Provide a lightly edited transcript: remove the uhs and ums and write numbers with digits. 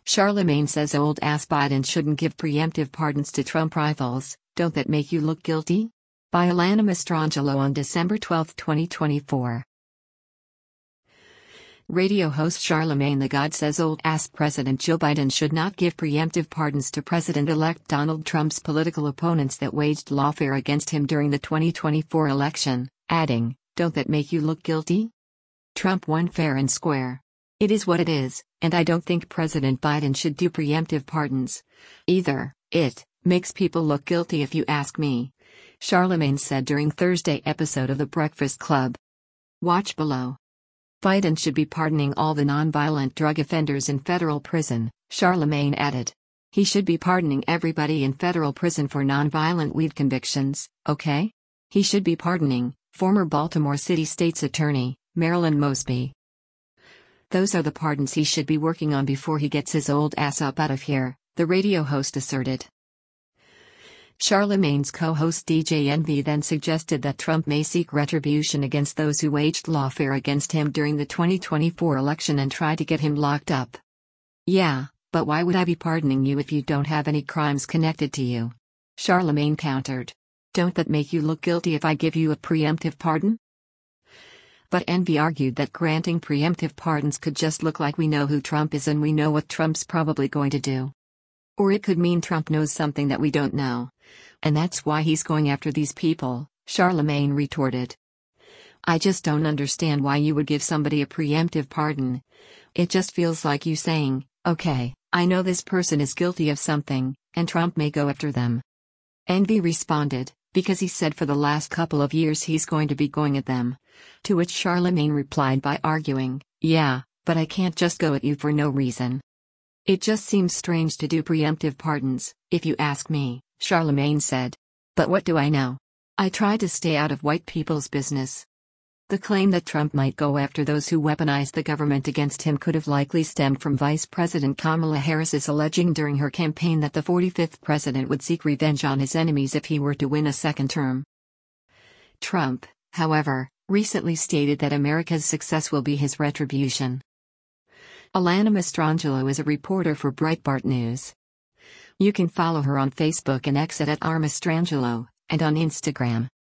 Charlemagne says old ass Biden shouldn't give preemptive pardons to Trump rivals. Don't that make you look guilty? By Alana Mastrangelo on December 12, 2024. Radio host Charlemagne the God says old-ass President Joe Biden should not give preemptive pardons to President-elect Donald Trump's political opponents that waged lawfare against him during the 2024 election, adding, "Don't that make you look guilty? Trump won fair and square. It is what it is, and I don't think President Biden should do preemptive pardons. Either. It makes people look guilty if you ask me," Charlemagne said during Thursday episode of The Breakfast Club. Watch below. Biden should be pardoning all the nonviolent drug offenders in federal prison, Charlemagne added. He should be pardoning everybody in federal prison for nonviolent weed convictions, okay? He should be pardoning former Baltimore City State's Attorney, Marilyn Mosby. Those are the pardons he should be working on before he gets his old ass up out of here, the radio host asserted. Charlemagne's co-host DJ Envy then suggested that Trump may seek retribution against those who waged lawfare against him during the 2024 election and try to get him locked up. "Yeah, but why would I be pardoning you if you don't have any crimes connected to you?" Charlemagne countered. "Don't that make you look guilty if I give you a preemptive pardon?" But Envy argued that granting preemptive pardons could just look like we know who Trump is and we know what Trump's probably going to do. Or it could mean Trump knows something that we don't know. And that's why he's going after these people, Charlemagne retorted. "I just don't understand why you would give somebody a preemptive pardon. It just feels like you saying, okay, I know this person is guilty of something, and Trump may go after them." Envy responded, "Because he said for the last couple of years he's going to be going at them." To which Charlemagne replied by arguing, "Yeah, but I can't just go at you for no reason. It just seems strange to do preemptive pardons, if you ask me," Charlemagne said. "But what do I know? I try to stay out of white people's business." The claim that Trump might go after those who weaponize the government against him could have likely stemmed from Vice President Kamala Harris's alleging during her campaign that the 45th president would seek revenge on his enemies if he were to win a second term. Trump, however, recently stated that America's success will be his retribution. Alana Mastrangelo is a reporter for Breitbart News. You can follow her on Facebook and X at @rmastrangelo, and on Instagram.